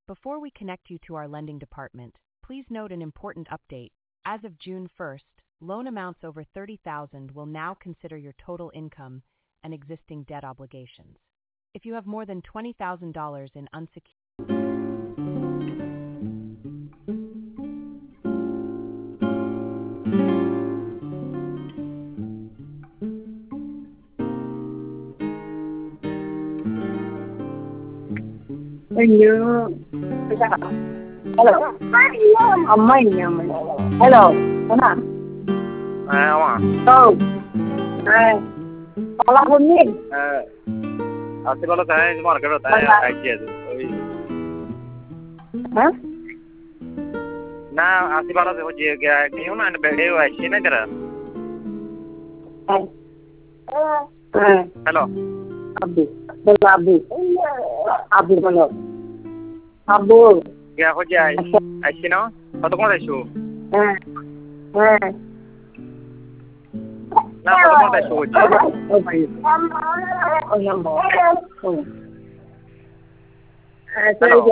Before we connect you to our lending department, please note an important update. As of June 1st, loan amounts over $30,000 will now consider your total income and existing debt obligations. If you have more than $20,000 in unsecured Hello. Ammanya. Hello. Mana? Đâu? Salah kuning. आते वाला था है market होता है IT है Hah? ना आते वाला से हो गया क्यों ना बैठे हो ऐसे ना करा hello Abi. Bola Abi. Abi bola. Abu. क्या हो जाए ऐसे ना तो कौन है शो ना तो कौन है show Oh my. Oh no. Hello.